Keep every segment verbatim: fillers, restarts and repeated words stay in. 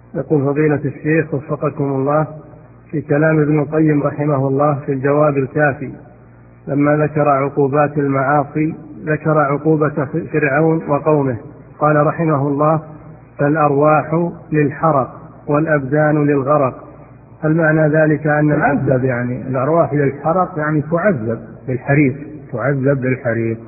يقول فضيلة الشيخ وفقكم الله، في كلام ابن القيم رحمه الله في الجواب الكافي لما ذكر عقوبات المعاصي ذكر عقوبة فرعون وقومه، قال رحمه الله: فالأرواح للحرق والأبدان للغرق. هل معنى ذلك أن تعذب، يعني الأرواح للحرق يعني تعذب بالحريق، تعذب بالحريق،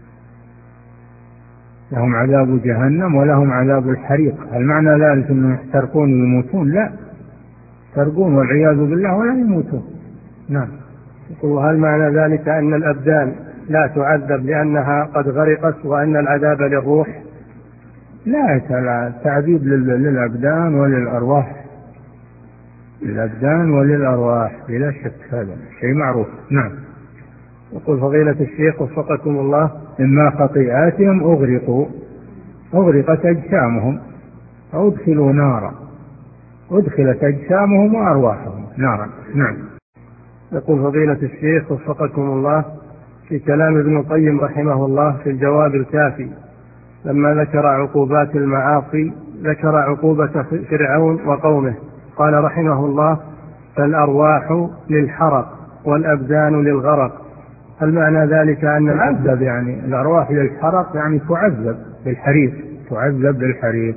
لهم عذاب جهنم ولهم عذاب الحريق. هل معنى ذلك أنهم يحترقون ويموتون؟ لا، يحترقون والعياذ بالله ولا يموتون. نعم. وهل معنى ذلك أن الأبدان لا تعذب لأنها قد غرقت وأن العذاب للروح؟ لا، التعذيب للأبدان وللأرواح، للأبدان وللأرواح بلا شك، هذا شيء معروف. نعم. يقول فضيلة الشيخ وفقكم الله: إما خطيئاتهم أغرقوا، أغرقت أجسامهم، أو ادخلوا نارا، أدخلت أجسامهم وأرواحهم نارا. نعم. يقول فضيلة الشيخ وفقكم الله، في كلام ابن القيم رحمه الله في الجواب الكافي لما ذكر عقوبات المعاصي ذكر عقوبة فرعون وقومه، قال رحمه الله: فالأرواح للحرق والأبدان للغرق. هل معنى ذلك أن تعذب، يعني الأرواح للحرق يعني تعذب بالحريق، تعذب بالحريق،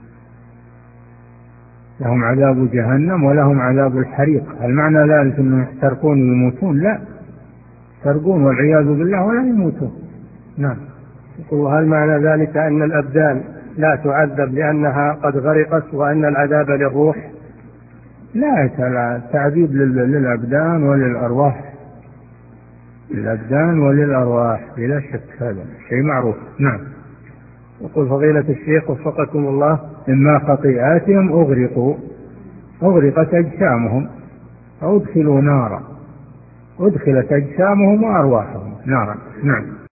لهم عذاب جهنم ولهم عذاب الحريق. هل معنى ذلك أنهم يحترقون ويموتون؟ لا، يحترقون والعياذ بالله ولا يموتون. نعم. وهل معنى ذلك أن الأبدان لا تعذب لأنها قد غرقت وأن العذاب للروح؟ لا، التعذيب للأبدان وللأرواح، للأبدان وللأرواح بلا شك، هذا شيء معروف. نعم. يقول فضيلة الشيخ وفقكم الله: إما خطيئاتهم أغرقوا، أغرقت أجسامهم، أو ادخلوا نارا، أدخلت أجسامهم وأرواحهم نارا. نعم.